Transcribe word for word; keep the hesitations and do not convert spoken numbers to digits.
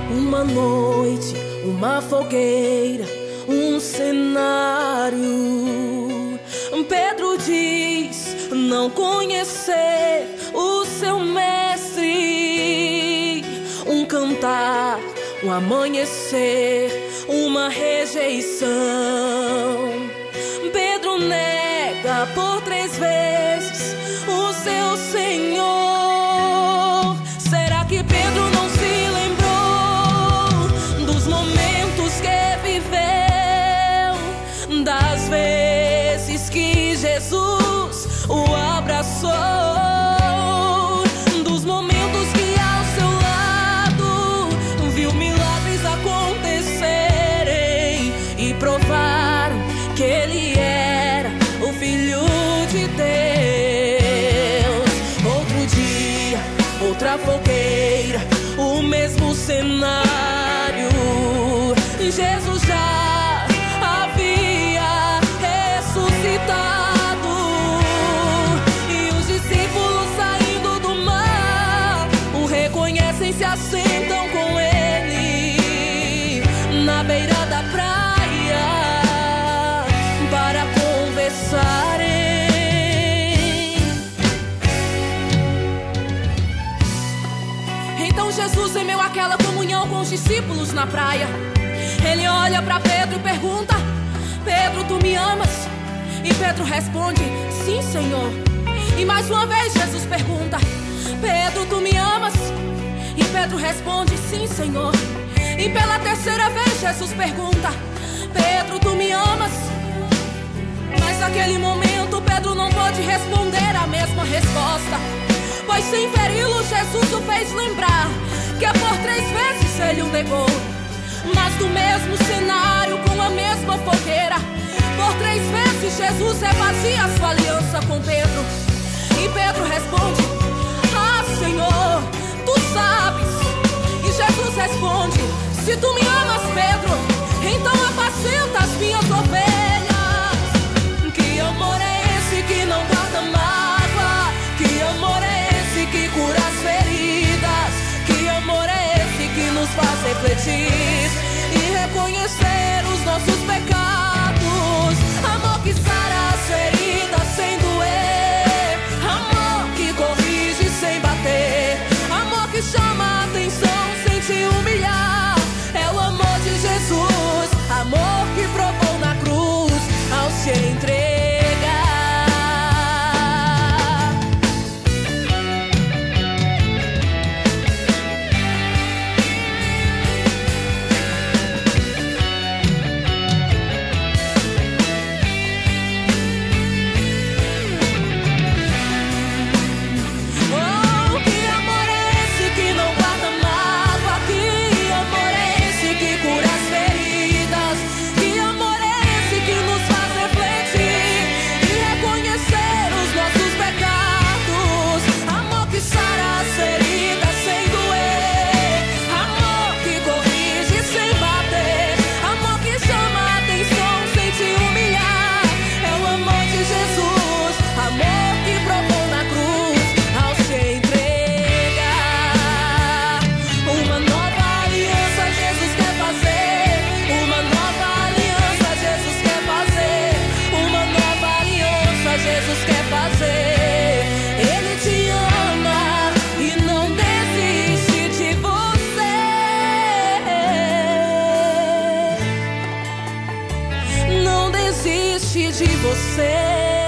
Uma noite, uma fogueira, um cenário. Pedro diz não conhecer o seu mestre. Um cantar, um amanhecer, uma rejeição. Pedro nega por três vezes o seu Senhor. Será que Pedro não se lembrou dos momentos que viveu, das vezes que Jesus o abraçou, dos momentos que ao seu lado viu milagres acontecerem e provaram que ele era o Filho de Deus? Outro dia, outra fogueira, o mesmo cenário. Jesus já havia ressuscitado e os discípulos saindo do mar o reconhecem, se assentam com ele na beira da praia para conversarem. Então Jesus, em meio àquela comunhão com os discípulos na praia, ele olha para Pedro e pergunta: Pedro, tu me amas? E Pedro responde: sim, Senhor. E mais uma vez Jesus pergunta: Pedro, tu me amas? E Pedro responde: sim, Senhor. E pela terceira vez Jesus pergunta: Pedro, tu me amas? Mas naquele momento Pedro não pode responder a mesma resposta, pois sem feri-lo Jesus o fez lembrar que por três vezes ele o negou. Mas no mesmo cenário, com a mesma fogueira, por três vezes Jesus refazia a sua aliança com Pedro. E Pedro responde: ah, Senhor, tu sabes. E Jesus responde: se tu me amas, Pedro, então apacenta as minhas ovelhas. Que amor é esse que não guarda mágoa? Que amor é esse que cura as feridas? Que amor é esse que nos faz refletir e reconhecer os nossos pecados? Amor que sara as feridas sem doer, amor que corrige sem bater, amor que chama a atenção sem te humilhar. É o amor de Jesus, amor que provou na cruz ao se entregar. De você.